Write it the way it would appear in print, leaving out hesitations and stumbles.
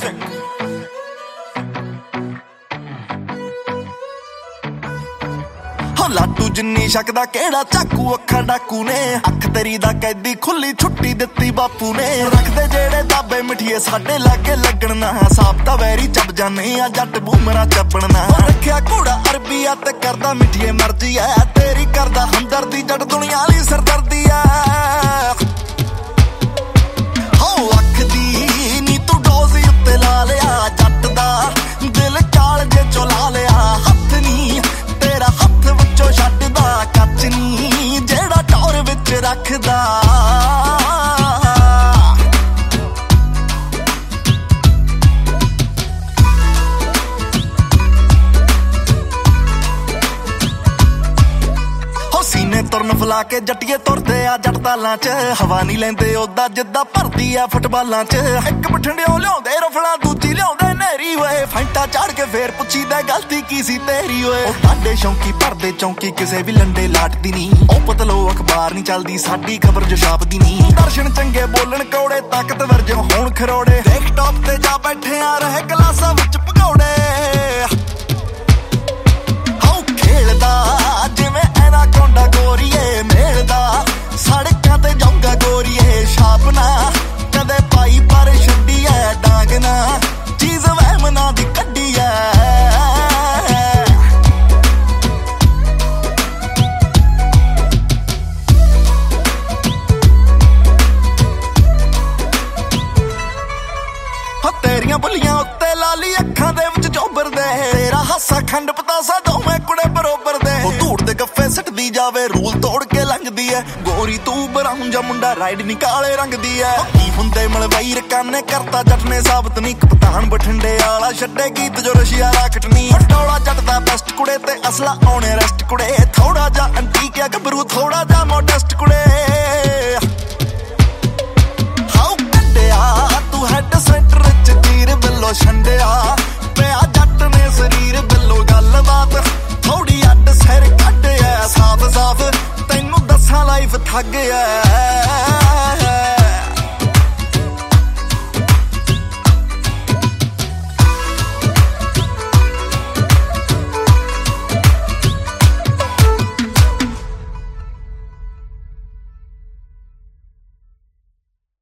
ਲਾਟੂ ਜਿੰਨੀ ਸ਼ੱਕਦਾ ਕਿਹੜਾ ਚਾਕੂ ਅੱਖਾਂ ਡਾਕੂ ਨੇ ਅੱਖ ਤੇਰੀ ਦਾ ਕੈਦੀ ਖੁੱਲੀ ਛੁੱਟੀ ਦਿੱਤੀ ਬਾਪੂ ਨੇ ਰੱਖਦੇ ਜਿਹੜੇ ਦਾਬੇ ਮਿੱਠੀਏ ਸਾਡੇ ਲਾਗੇ ਲੱਗਣ ਨਾ ਸਾਬਤਾ ਵੈਰੀ ਚੱਬ ਜਾਨੇ ਆ ਜੱਟ ਬੂਮਰਾ ਚੱਪਣ ਨਾ ਰੱਖਿਆ ਘੋੜਾ ਅਰਬੀ ਆ ਤੇ ਕਰਦਾ ਮਿੱਠੀਏ ਮਰਜ਼ੀ ਆ ਤੇਰੀ ਕਰਦਾ ਹਮਦਰਦੀ ਜੱਟ ਦੁਨੀਆ ਵਾਲੀ ਸਰਦਰਦੀ ਆ ਹੋ ਅੱਖ ਦੀ ਨੀ ਤੂੰ ਡੋਜ਼ ਉੱਤੇ ਲਾ ਲਿਆ ਜੱਟ ਦਾ ਦਿਲ ਚਾਲ ਜੇ ਚੁਲਾ ਲਿਆ ਹੱਥ ਨੀ ਤੇਰਾ ਹੱਥ ਵਿੱਚੋਂ ਛੱਡਦਾ ਕੱਚ ਨੀ ਜਿਹੜਾ ਟੌਰ ਵਿੱਚ ਰੱਖਦਾ ਸੀਨੇ ਤੁਰਨ ਫਲਾ ਕੇ ਜੱਟੀਏ ਤੁਰਦੇ ਆ ਜੱਟ ਤਾਲਾਂ ਚ ਹਵਾ ਨਹੀਂ ਲੈਂਦੇ ਉਹਦਾ ਜਿੱਦਾਂ ਭਰਦੀ ਆ ਫੁੱਟਬਾਲਾਂ ਚ ਇੱਕ ਬਠਿੰਡਿਓ ਲਿਆਉਂਦੇ ਰਫਲਾਂ ਦੂਜੀ ਲਿਆਉਂਦੇ ਨਹਿਰੀ ਓਏ ਫੈਂਟਾ ਚਾੜ ਕੇ ਫੇਰ ਪੁੱਛੀਦਾ ਗਲਤੀ ਕੀ ਸੀ ਤੇਰੀ ਓਏ ਉਹ ਸਾਡੇ ਸ਼ੌਂਕੀ ਭਰਦੇ ਚੌਂਕੀ ਕਿਸੇ ਵੀ ਲੰਡੇ ਲਾਟਦੀ ਨਹੀਂ ਉਹ ਪਤਲੋ ਅਖਬਾਰ ਨਹੀਂ ਚੱਲਦੀ ਸਾਡੀ ਖਬਰ ਜੋ ਛਾਪਦੀ ਨਹੀਂ ਦਰਸ਼ਨ ਚੰਗੇ ਬੋਲਣ ਕੌੜੇ ਤਾਕਤਵਰ ਜੋ ਹੋਣ ਖਰੋੜੇ ਦੇਖ ਟੌਪ ਤੇ ਜਾ ਬੈਠੇ ਆ ਰਹੇ ਕਲਾਸਾਂ ਵਿੱਚ ਭਗੌੜੇ ਹਾਉ ਖੇਲਦਾ ਜਿਵੇਂ ਕੋਂਡਾ ਗੋਰੀਏ ਮੇਲਦਾ ਸੜਕਾਂ ਤੇ ਜਾਊਗਾ ਗੋਰੀਏ ਛਾਪਣਾ ਕਦੇ ਪਾਈ ਪਰ ਛੱਡੀ ਐ ਡਾਂਗ ਨਾ ਚੀਜ਼ ਵਹਿਮਨਾ ਦੀ ਕੱਢੀ ਐ ਤੇਰੀਆਂ ਬੁੱਲੀਆਂ ਉੱਤੇ ਲਾਲੀ ਅੱਖਾਂ ਦੇ ਵਿੱਚ ਚੋਬਰਦੇ ਤੇਰਾ ਹਾਸਾ ਖੰਡ ਪਤਾਸਾ ਦੋਵੇਂ ਕੁੜੇ ਬਰੋਬਰ ਦੇ ਉਹ ਧੂੜ ਦੇ ਗੱਫੇ ਸਿੱਟਦੀ ਜਾਵੇ ਰੂਲ ਤੋੜ ਕੇ ਲੰਘਦੀ ਐ ਗੋਰੀ ਤੂੰ ਬਰਾਊਨ ਜਾਂ ਮੁੰਡਾ ਰਾਈਡ ਨੀ ਕਾਲੇ ਰੰਗ ਦੀ ਐ ਕੀ ਹੁੰਦੇ ਮਲਵਈ ਰਕਾਨੇ ਕਰਤਾ ਜੱਟ ਨੇ ਸਾਬਤ ਨੀ ਕਪਤਾਨ ਬਠਿੰਡੇ ਵਾਲਾ ਛੱਡੇ ਗੀਤ ਜੋ ਰਸ਼ੀਆ ਰਾਕਟ ਨੀ ਟੋਲਾ ਜੱਟ ਦਾ ਬੈਸਟ ਕੁੜੇ ਤੇ ਅਸਲਾ ਆਉਣੇ ਰੈਸਟ ਕੁੜੇ ਥੋੜਾ ਜਾ ਅੰਟੀਕ ਆ ਗੱਭਰੂ ਥੋੜਾ ਜਾ ਮੋਡਸਟ ਕੁੜੇ ਹਾਉ ਕੱਢਿਆ ਤੂੰ ਹੈਡ ਸੈਂਟਰ ਚ ਤੀਰ ਬਿੱਲੋ ਛੰਡਿਆ ਪਿਆ ਜੱਟ ਨੇ ਸਰੀਰ ਬਿੱਲੋ ਗੱਲਬਾਤ ਥੋੜੀ ਅੱਡ ਸਿਰ ਕੱਢਿਆ ਸਾਫ ਸਾਫ ਤੈਨੂੰ ਦੱਸਾਂ ਲਾਈਫ ਥੱਕ ਗਿਆ